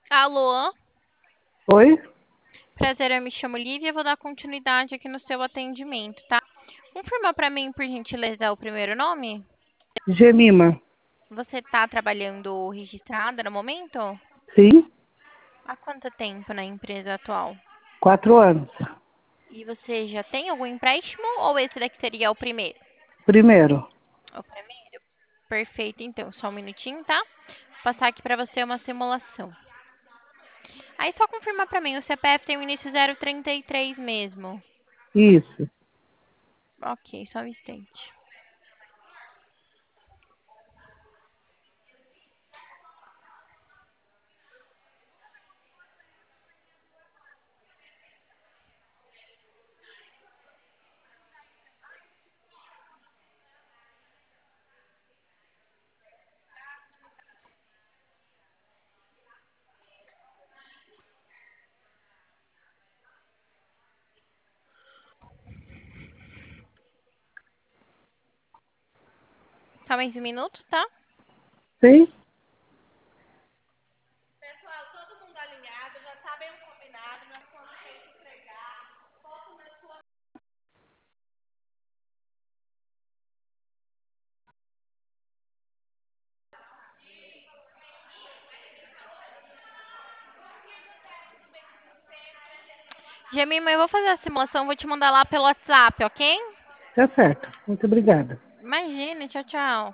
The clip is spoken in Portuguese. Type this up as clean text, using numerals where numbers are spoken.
Alô, Oi? prazer, eu me chamo Lívia, vou dar continuidade aqui no seu atendimento, tá? Confirma para mim, por gentileza, o primeiro nome? Gemima. Você está trabalhando registrada no momento? Sim, Há quanto tempo na empresa atual? 4 anos. E você já tem algum empréstimo ou esse daqui seria o primeiro? Primeiro. O primeiro? Perfeito, então, só um minutinho, tá? Vou passar aqui para você uma simulação. Aí só confirma para mim, o CPF tem o início 033 mesmo. Isso. Ok, só um instante. Só mais um minuto, tá? Sim? Pessoal, todo mundo alinhado, já sabem o combinado, nós vamos ter que entregar. Gemima, eu vou fazer a simulação, vou te mandar lá pelo WhatsApp, ok? Tá certo. Muito obrigada. Imagine, tchau, tchau.